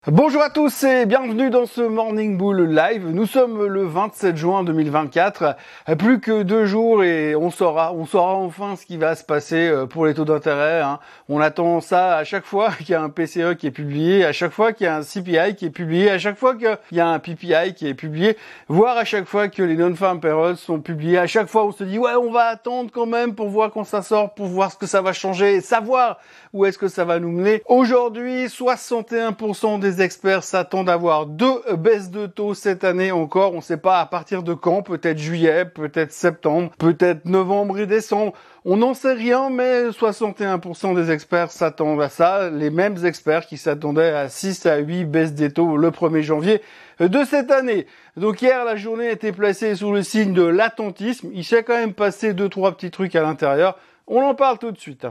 Bonjour à tous et bienvenue dans ce Morning Bull Live. Nous sommes le 27 juin 2024. Plus que 2 jours et on saura enfin ce qui va se passer pour les taux d'intérêt. On attend ça à chaque fois qu'il y a un PCE qui est publié, à chaque fois qu'il y a un CPI qui est publié, à chaque fois qu'il y a un PPI qui est publié, voire à chaque fois que les non-farm payrolls sont publiés. À chaque fois on se dit ouais, on va attendre quand même pour voir quand ça sort, pour voir ce que ça va changer et savoir où est-ce que ça va nous mener. Aujourd'hui, 61% des experts s'attendent à avoir 2 baisses de taux cette année encore. On ne sait pas à partir de quand, peut-être juillet, peut-être septembre, peut-être novembre et décembre. On n'en sait rien, mais 61% des experts s'attendent à ça. Les mêmes experts qui s'attendaient à 6 à 8 baisses des taux le 1er janvier de cette année. Donc hier, la journée était placée sous le signe de l'attentisme. Il s'est quand même passé 2-3 petits trucs à l'intérieur. On en parle tout de suite.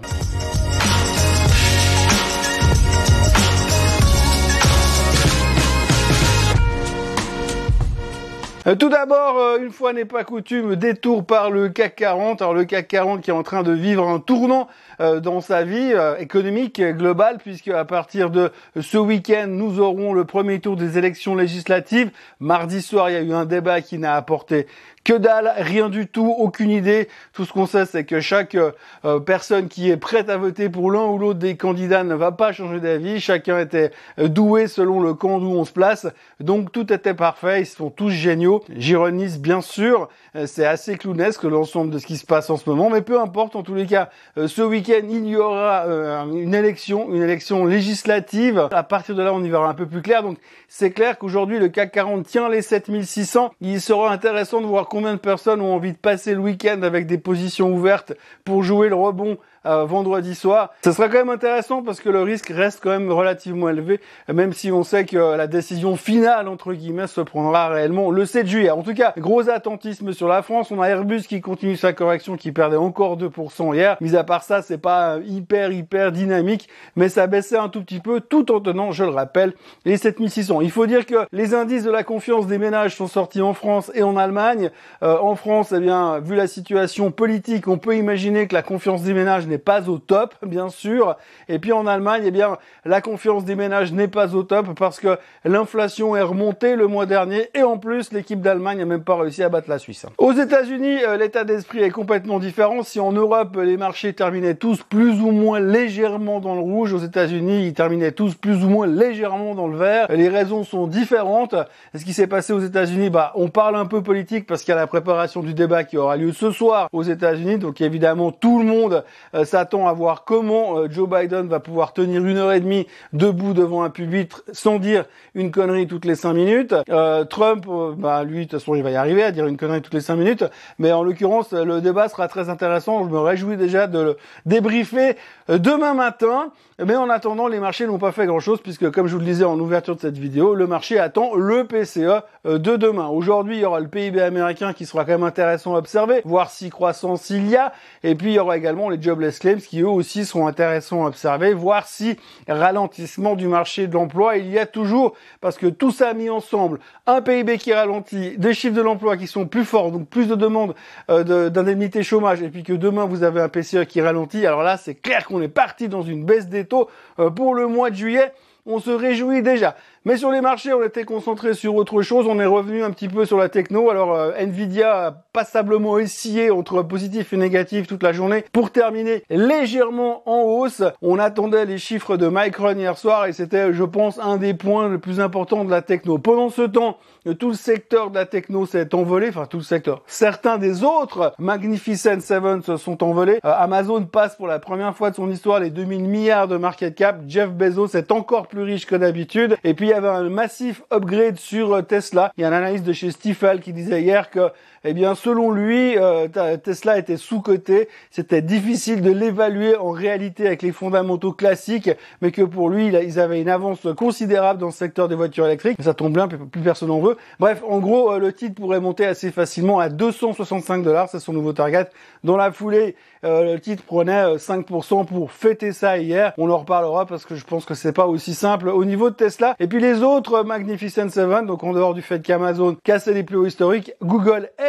Tout d'abord, une fois n'est pas coutume, détour par le CAC 40. Alors le CAC 40 qui est en train de vivre un tournant dans sa vie économique globale, puisque à partir de ce week-end, nous aurons le premier tour des élections législatives. Mardi soir, il y a eu un débat qui n'a apporté que dalle, rien du tout, aucune idée. Tout ce qu'on sait, c'est que chaque personne qui est prête à voter pour l'un ou l'autre des candidats ne va pas changer d'avis. Chacun était doué selon le camp d'où on se place. Donc tout était parfait, ils sont tous géniaux. J'ironise bien sûr, c'est assez clownesque l'ensemble de ce qui se passe en ce moment, mais peu importe, en tous les cas, ce week-end, il y aura une élection législative. À partir de là, on y verra un peu plus clair. Donc c'est clair qu'aujourd'hui, le CAC 40 tient les 7600. Il sera intéressant de voir combien de personnes ont envie de passer le week-end avec des positions ouvertes pour jouer le rebond vendredi soir. Ça sera quand même intéressant parce que le risque reste quand même relativement élevé, même si on sait que la décision finale, entre guillemets, se prendra réellement le 7 juillet. En tout cas, gros attentisme sur la France. On a Airbus qui continue sa correction, qui perdait encore 2% hier. Mis à part ça, c'est pas hyper dynamique, mais ça baissait un tout petit peu tout en tenant, je le rappelle, les 7600. Il faut dire que les indices de la confiance des ménages sont sortis en France et en Allemagne. En France, eh bien, vu la situation politique, on peut imaginer que la confiance des ménages n'est pas au top, bien sûr. Et puis en Allemagne, eh bien, la confiance des ménages n'est pas au top parce que l'inflation est remontée le mois dernier et en plus, l'équipe d'Allemagne n'a même pas réussi à battre la Suisse. Aux États-Unis, l'état d'esprit est complètement différent. Si en Europe, les marchés terminaient tous plus ou moins légèrement dans le rouge, aux États-Unis, ils terminaient tous plus ou moins légèrement dans le vert. Les raisons sont différentes. Ce qui s'est passé aux États-Unis, on parle un peu politique parce qu'il y a la préparation du débat qui aura lieu ce soir aux États-Unis. Donc évidemment, tout le monde s'attend à voir comment Joe Biden va pouvoir tenir 1h30 debout devant un pupitre sans dire une connerie toutes les 5 minutes. Trump, lui, de toute façon, il va y arriver à dire une connerie toutes les 5 minutes. Mais en l'occurrence, le débat sera très intéressant. Je me réjouis déjà de le débriefer demain matin. Mais en attendant, les marchés n'ont pas fait grand-chose puisque, comme je vous le disais en ouverture de cette vidéo, le marché attend le PCE de demain. Aujourd'hui, il y aura le PIB américain qui sera quand même intéressant à observer, voir si croissance il y a. Et puis, il y aura également les jobless claims qui eux aussi seront intéressants à observer, voir si ralentissement du marché de l'emploi il y a toujours, parce que tout ça mis ensemble, un PIB qui ralentit, des chiffres de l'emploi qui sont plus forts, donc plus de demandes d'indemnité chômage, et puis que demain vous avez un PCE qui ralentit, alors là c'est clair qu'on est parti dans une baisse des taux pour le mois de juillet. On se réjouit déjà. Mais sur les marchés, on était concentré sur autre chose. On est revenu un petit peu sur la techno. Alors, Nvidia a passablement oscillé entre positif et négatif toute la journée pour terminer légèrement en hausse. On attendait les chiffres de Micron hier soir et c'était, je pense, un des points les plus importants de la techno. Pendant ce temps, tout le secteur de la techno s'est envolé. Enfin, tout le secteur. Certains des autres Magnificent Seven se sont envolés. Amazon passe pour la première fois de son histoire les 2000 milliards de market cap. Jeff Bezos est encore plus riche que d'habitude. Et puis, il y avait un massif upgrade sur Tesla. Il y a un analyste de chez Stifel qui disait hier que, eh bien, selon lui, Tesla était sous-coté. C'était difficile de l'évaluer en réalité avec les fondamentaux classiques, mais que pour lui, ils avaient une avance considérable dans le secteur des voitures électriques. Ça tombe bien, plus personne en veut. Bref, en gros, le titre pourrait monter assez facilement à 265 $. C'est son nouveau target. Dans la foulée, le titre prenait 5% pour fêter ça hier. On en reparlera parce que je pense que c'est pas aussi simple au niveau de Tesla. Et puis les autres Magnificent Seven, donc en dehors du fait qu'Amazon cassait les plus hauts historiques, Google est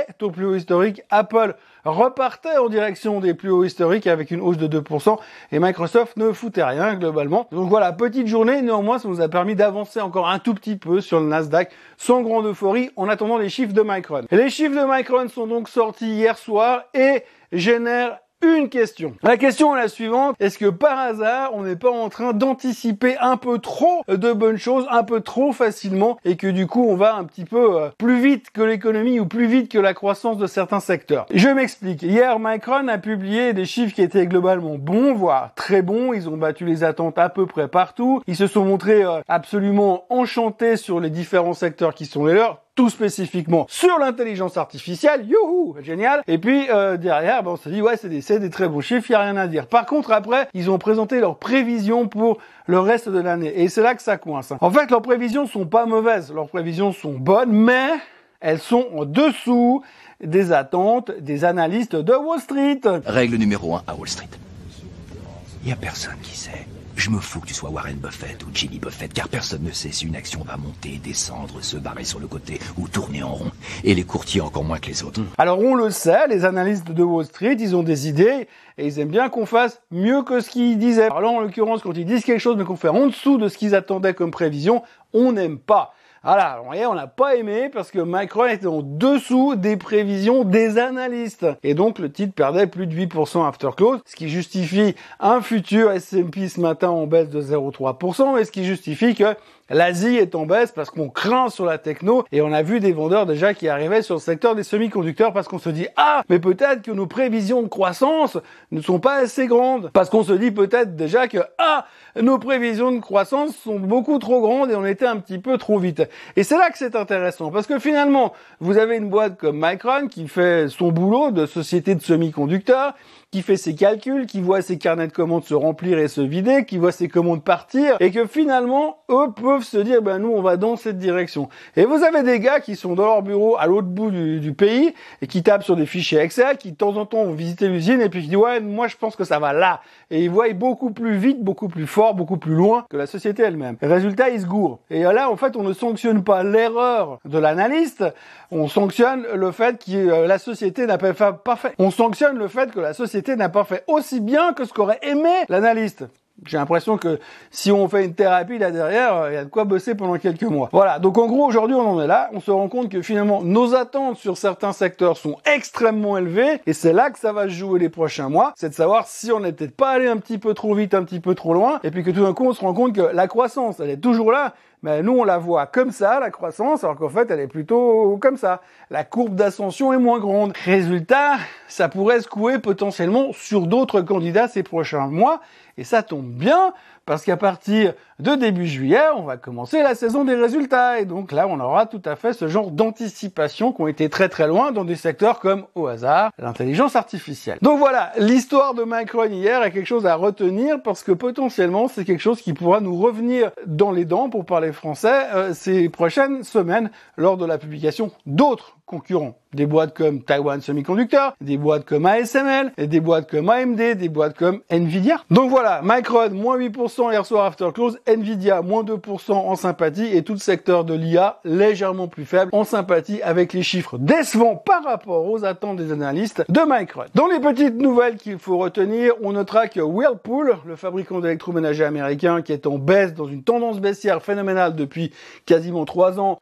est au plus haut historique. Apple repartait en direction des plus hauts historiques avec une hausse de 2% et Microsoft ne foutait rien globalement. Donc voilà, petite journée, néanmoins ça nous a permis d'avancer encore un tout petit peu sur le Nasdaq sans grande euphorie en attendant les chiffres de Micron. Et les chiffres de Micron sont donc sortis hier soir et génèrent une question. La question est la suivante. Est-ce que par hasard, on n'est pas en train d'anticiper un peu trop de bonnes choses, un peu trop facilement, et que du coup, on va un petit peu plus vite que l'économie ou plus vite que la croissance de certains secteurs? Je m'explique. Hier, Micron a publié des chiffres qui étaient globalement bons, voire très bons. Ils ont battu les attentes à peu près partout. Ils se sont montrés absolument enchantés sur les différents secteurs qui sont les leurs. Tout spécifiquement sur l'intelligence artificielle, youhou, génial. Et puis derrière, on se dit ouais, c'est des très bons chiffres, il y a rien à dire. Par contre, après, ils ont présenté leurs prévisions pour le reste de l'année, et c'est là que ça coince. En fait, leurs prévisions sont pas mauvaises, leurs prévisions sont bonnes, mais elles sont en dessous des attentes des analystes de Wall Street. Règle numéro 1 à Wall Street. Il y a personne qui sait. Je me fous que tu sois Warren Buffett ou Jimmy Buffett, car personne ne sait si une action va monter, descendre, se barrer sur le côté ou tourner en rond. Et les courtiers encore moins que les autres. Alors on le sait, les analystes de Wall Street, ils ont des idées et ils aiment bien qu'on fasse mieux que ce qu'ils disaient. Alors là, en l'occurrence, quand ils disent quelque chose mais qu'on fait en dessous de ce qu'ils attendaient comme prévision, on n'aime pas. Voilà, vous voyez, on n'a pas aimé parce que Micron était en dessous des prévisions des analystes. Et donc, le titre perdait plus de 8% after close, ce qui justifie un futur S&P ce matin en baisse de 0,3%, et ce qui justifie que l'Asie est en baisse parce qu'on craint sur la techno et on a vu des vendeurs déjà qui arrivaient sur le secteur des semi-conducteurs parce qu'on se dit « Ah, mais peut-être que nos prévisions de croissance ne sont pas assez grandes. » Parce qu'on se dit peut-être déjà que « Ah, nos prévisions de croissance sont beaucoup trop grandes et on était un petit peu trop vite. » Et c'est là que c'est intéressant parce que finalement, vous avez une boîte comme Micron qui fait son boulot de société de semi-conducteurs, qui fait ses calculs, qui voit ses carnets de commandes se remplir et se vider, qui voit ses commandes partir, et que finalement, eux peuvent se dire, ben nous, on va dans cette direction. Et vous avez des gars qui sont dans leur bureau à l'autre bout du pays, et qui tapent sur des fichiers Excel, qui de temps en temps vont visiter l'usine, et puis qui disent, ouais, moi je pense que ça va là. Et ils voient beaucoup plus vite, beaucoup plus fort, beaucoup plus loin que la société elle-même. Résultat, ils se gourent. Et là, en fait, on ne sanctionne pas l'erreur de l'analyste, on sanctionne le fait que la société n'a pas fait. On sanctionne le fait que la société n'a pas fait aussi bien que ce qu'aurait aimé l'analyste. J'ai l'impression que si on fait une thérapie là derrière, il y a de quoi bosser pendant quelques mois. Voilà, donc en gros aujourd'hui on en est là, on se rend compte que finalement nos attentes sur certains secteurs sont extrêmement élevées et c'est là que ça va se jouer les prochains mois, c'est de savoir si on n'est peut-être pas allé un petit peu trop vite, un petit peu trop loin, et puis que tout d'un coup on se rend compte que la croissance elle est toujours là, mais nous on la voit comme ça, la croissance, alors qu'en fait elle est plutôt comme ça. La courbe d'ascension est moins grande. Résultat, ça pourrait secouer potentiellement sur d'autres candidats ces prochains mois, et ça tombe bien, parce qu'à partir de début juillet, on va commencer la saison des résultats. Et donc là, on aura tout à fait ce genre d'anticipation qui ont été très très loin dans des secteurs comme, au hasard, l'intelligence artificielle. Donc voilà, l'histoire de Micron hier est quelque chose à retenir parce que potentiellement, c'est quelque chose qui pourra nous revenir dans les dents, pour parler français, ces prochaines semaines lors de la publication d'autres concurrents. Des boîtes comme Taiwan Semiconductor, des boîtes comme ASML, et des boîtes comme AMD, des boîtes comme Nvidia. Donc voilà, Micron, moins 8% hier soir after close, Nvidia, moins 2% en sympathie, et tout le secteur de l'IA légèrement plus faible en sympathie avec les chiffres décevants par rapport aux attentes des analystes de Micron. Dans les petites nouvelles qu'il faut retenir, on notera que Whirlpool, le fabricant d'électroménager américain qui est en baisse, dans une tendance baissière phénoménale depuis quasiment 3 ans,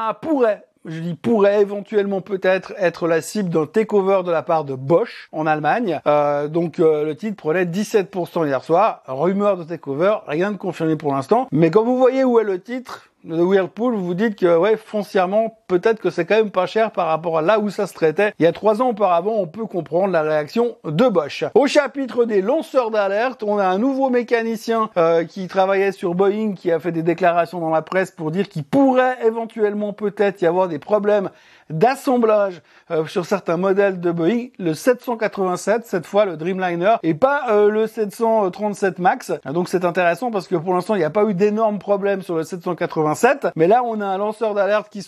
pourrait éventuellement peut-être être la cible d'un takeover de la part de Bosch en Allemagne. Donc le titre prenait 17% hier soir. Rumeur de takeover, rien de confirmé pour l'instant. Mais quand vous voyez où est le titre de Whirlpool, vous vous dites que ouais, foncièrement, peut-être que c'est quand même pas cher par rapport à là où ça se traitait. Il y a 3 ans auparavant, on peut comprendre la réaction de Bosch. Au chapitre des lanceurs d'alerte, on a un nouveau mécanicien qui travaillait sur Boeing, qui a fait des déclarations dans la presse pour dire qu'il pourrait éventuellement peut-être y avoir des problèmes d'assemblage sur certains modèles de Boeing, le 787, cette fois le Dreamliner, et pas le 737 MAX. Donc c'est intéressant parce que pour l'instant, il n'y a pas eu d'énormes problèmes sur le 787, mais là, on a un lanceur d'alerte qui se pointe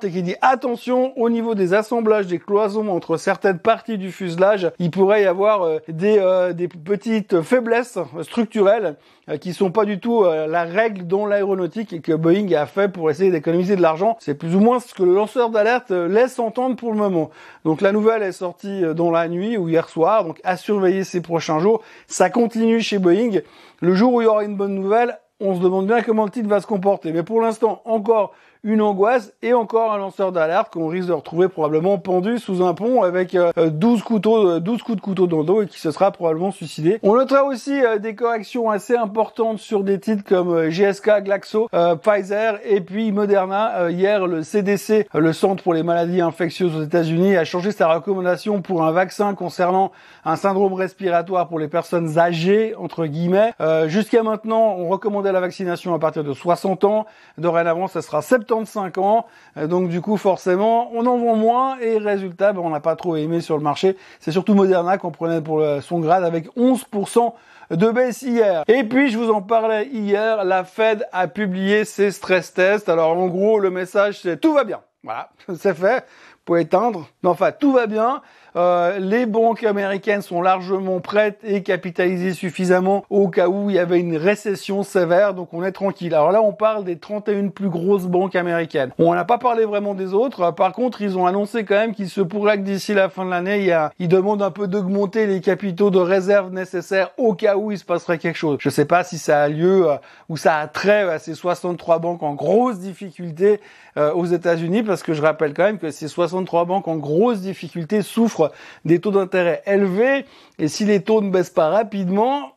et qui dit attention au niveau des assemblages des cloisons entre certaines parties du fuselage, il pourrait y avoir des petites faiblesses structurelles qui sont pas du tout la règle dans l'aéronautique et que Boeing a fait pour essayer d'économiser de l'argent. C'est plus ou moins ce que le lanceur d'alerte laisse entendre pour le moment. Donc la nouvelle est sortie dans la nuit ou hier soir, donc à surveiller ces prochains jours. Ça continue chez Boeing. Le jour où il y aura une bonne nouvelle, on se demande bien comment le titre va se comporter. Mais pour l'instant, encore une angoisse et encore un lanceur d'alerte qu'on risque de retrouver probablement pendu sous un pont avec 12 coups de couteau dans le dos et qui se sera probablement suicidé. On notera aussi des corrections assez importantes sur des titres comme GSK, Glaxo, Pfizer et puis Moderna. Hier, le CDC, le Centre pour les maladies infectieuses aux États-Unis, a changé sa recommandation pour un vaccin concernant un syndrome respiratoire pour les personnes âgées, entre guillemets. Jusqu'à maintenant, on recommandait la vaccination à partir de 60 ans. Dorénavant, ça sera 75 ans. Donc du coup, forcément, on en vend moins et résultat, on n'a pas trop aimé sur le marché. C'est surtout Moderna qu'on prenait pour son grade avec 11% de baisse hier. Et puis, je vous en parlais hier, la Fed a publié ses stress tests. Alors en gros, le message, c'est tout va bien. Voilà, c'est fait. Vous pouvez éteindre. Non, enfin, tout va bien. Les banques américaines sont largement prêtes et capitalisées suffisamment au cas où il y avait une récession sévère, donc on est tranquille. Alors là, on parle des 31 plus grosses banques américaines. On n'a pas parlé vraiment des autres. Par contre, ils ont annoncé quand même qu'il se pourrait que d'ici la fin de l'année, ils demandent un peu d'augmenter les capitaux de réserve nécessaires au cas où il se passerait quelque chose. Je sais pas si ça a lieu ou ça a trait à ces 63 banques en grosse difficulté aux États-Unis, parce que je rappelle quand même que ces 63 banques en grosse difficulté souffrent des taux d'intérêt élevés, et si les taux ne baissent pas rapidement,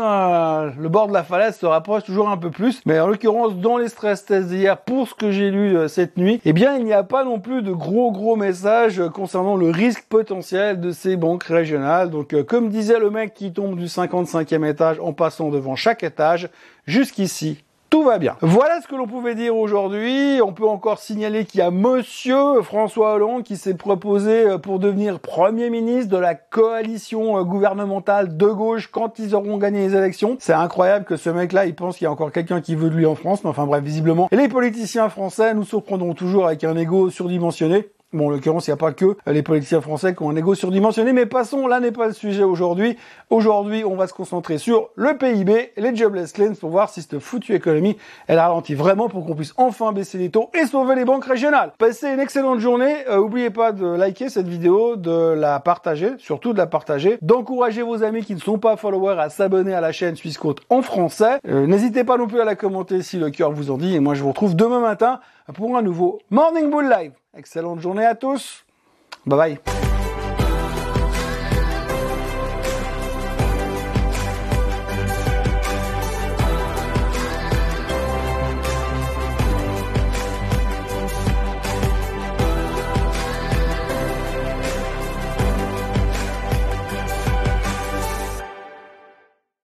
le bord de la falaise se rapproche toujours un peu plus. Mais en l'occurrence, dans les stress tests d'hier, pour ce que j'ai lu cette nuit, eh bien, il n'y a pas non plus de gros messages concernant le risque potentiel de ces banques régionales. Donc, comme disait le mec qui tombe du 55e étage en passant devant chaque étage, jusqu'ici, tout va bien. Voilà ce que l'on pouvait dire aujourd'hui. On peut encore signaler qu'il y a monsieur François Hollande qui s'est proposé pour devenir Premier ministre de la coalition gouvernementale de gauche quand ils auront gagné les élections. C'est incroyable que ce mec-là, il pense qu'il y a encore quelqu'un qui veut de lui en France. Mais enfin bref, visiblement, les politiciens français nous surprendront toujours avec un ego surdimensionné. Bon, en l'occurrence, il n'y a pas que les politiciens français qui ont un ego surdimensionné, mais passons, là n'est pas le sujet aujourd'hui. Aujourd'hui, on va se concentrer sur le PIB, les jobless claims, pour voir si cette foutue économie, elle ralentit vraiment pour qu'on puisse enfin baisser les taux et sauver les banques régionales. Passez une excellente journée. N'oubliez pas de liker cette vidéo, de la partager, surtout de la partager, d'encourager vos amis qui ne sont pas followers à s'abonner à la chaîne Suisse Côte en français. N'hésitez pas non plus à la commenter si le cœur vous en dit, et moi je vous retrouve demain matin pour un nouveau Morning Bull Live. Excellente journée à tous. Bye bye.